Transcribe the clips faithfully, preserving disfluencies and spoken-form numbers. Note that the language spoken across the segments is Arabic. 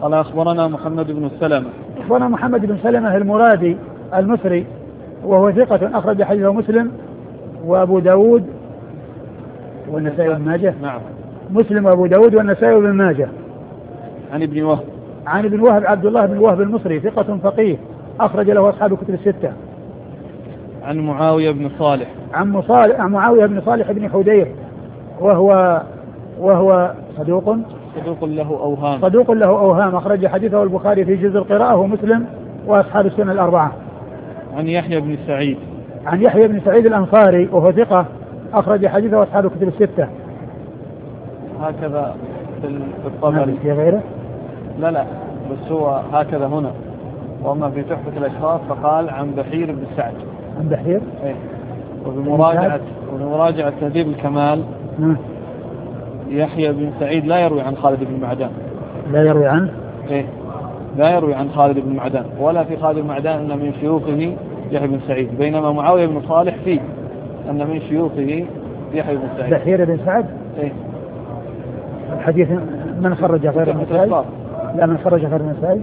قال أخبرنا محمد بن سلمة. أخبرنا محمد بن سلمة المرادي المصري وهو ثقة أخرج حديثه مسلم وأبو داود والنسائي وابن ماجه. نعم. مسلم وأبو داود والنسائي وابن ماجه. عن ابن وهب. عن ابن وهب عبد الله بن وهب المصري ثقة فقيه أخرج له أصحاب الكتب الستة. عن معاوية بن صالح. عن مصالح عن معاوية بن صالح بن حدير وهو وهو صدوق صدوق له أوهام. صدوق له أوهام أخرج حديثه البخاري في جزء القراءة ومسلم وأصحاب السنة الأربعة. عن يحيى بن سعيد. عن يحيى بن سعيد الأنصاري وهو ثقة أخرج حديثه أصحاب الكتب الستة. هكذا في الطبري. في غيره؟ لا لا بس هو هكذا هنا. وأما في تحفة الأشراف فقال عن بحير بن سعد. عن بحير؟ إيه. وبمراجعة وبمراجعة تهذيب الكمال م. يحيى بن سعيد لا يروي عن خالد بن معدان. لا يروي عنه؟ إيه لا يروي عن خالد بن معدان ولا في خالد بن معدان أن من شيوخه يحيى بن سعيد بينما معاوية بن صالح فيه أن من شيوخه يحيى بن سعيد. بحير بن سعد؟ إيه. الحديث من خرج غير النسائي؟ لا من خرج غير النسائي.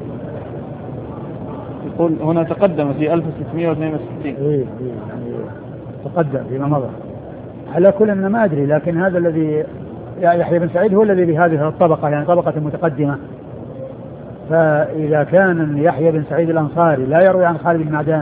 يقول هنا تقدم في ألف وستمائة واثنين وستين. إيه إيه يعني تقدم فيما مضى. على كل أنا ما أدري لكن هذا الذي يحيى بن سعيد هو الذي بهذه الطبقة يعني طبقة متقدمة. فإذا كان يحيى بن سعيد الأنصاري لا يروي عن خالد بن معدان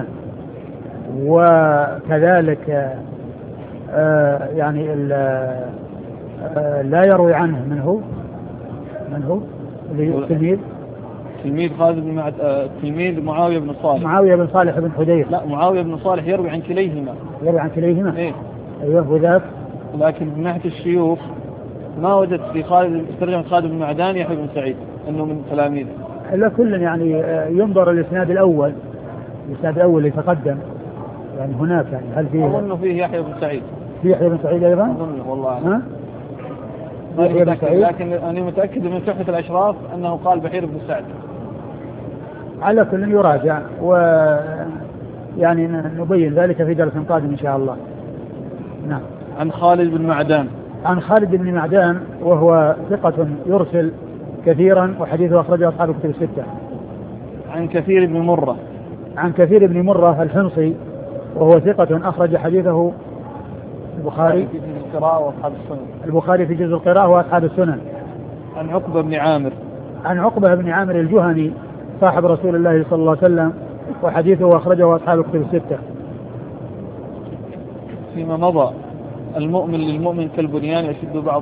وكذلك آه يعني آه لا يروي عنه من هو من هو التلميذ تلميذ خالد بن معد... آه... تلميذ معاوية بن صالح. معاوية بن صالح بن حدير. لا معاوية بن صالح يروي عن كليهما. يروي عن كليهما. إيه. أيوه وذاك. لكن من ناحية الشيوخ ما وجدت في خالد ترجمة خالد بن معدان يحيى بن سعيد أنه من تلاميذه. على كل يعني ينظر الإسناد الأول الإسناد الأول اللي تقدم يعني هناك يعني هل فيه؟ أظن فيه يحيى بن سعيد. في يحيى بن سعيد أيضا؟ أظن والله. ها؟ يحيى بن سعيد. لكن أنا متأكد من تحفة الأشراف أنه قال بحير بن سعد. على كل يراجع ويعني نبين ذلك في درس قادم إن شاء الله. نعم. عن خالد بن معدان. عن خالد بن معدان وهو ثقة يرسل كثيرا وحديثه أخرجه أصحاب الكتب الستة. عن كثير بن مرة. عن كثير بن مرة الحمصي وهو ثقة أخرج حديثه البخاري في جزء القراءة وأصحاب السنن. البخاري في جزء القراءة وأصحاب السنن. عن عقبة بن عامر. عن عقبة بن عامر الجهني صاحب رسول الله صلى الله عليه وسلم وحديثه أخرجه أصحاب الكتب الستة. فيما مضى المؤمن للمؤمن كالبنيان يشد بعض